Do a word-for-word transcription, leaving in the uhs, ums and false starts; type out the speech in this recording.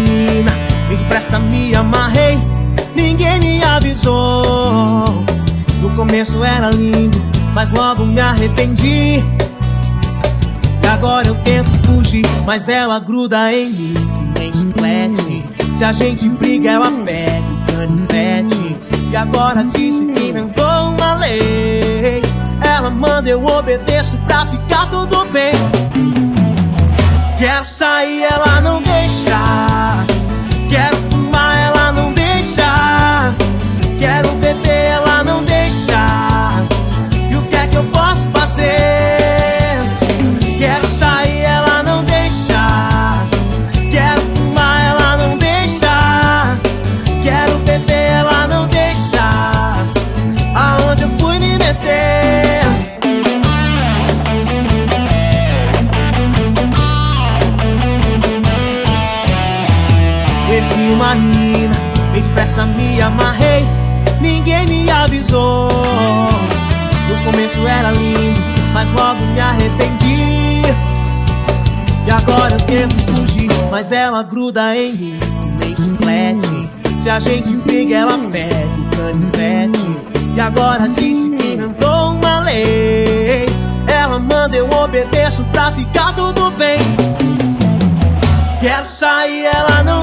menina, bem depressa me amarrei, ninguém me avisou. No começo era lindo, mas logo me arrependi. E agora eu tento fugir, mas ela gruda em mim que nem chiclete. Se a gente briga ela pega o canivete. E agora disse que inventou uma lei. Ela manda, eu obedeço pra ficar tudo bem. Quero sair, ela não deixa. Quero fumar, ela não deixa. Quero beber, ela não deixa. E o que é que eu posso fazer? Quero sair, ela não deixa. Quero fumar, ela não deixa. Quero beber, ela não deixa. Aonde eu fui me meter? Conheci uma menina, bem depressa me amarrei, ninguém me avisou. No começo era lindo, mas logo me arrependi. E agora eu tento fugir, mas ela gruda em mim que nem chiclete. Se a gente briga ela pega o canivete. E agora disse que inventou uma lei. Ela manda, eu obedeço pra ficar tudo bem. Quero sair, ela não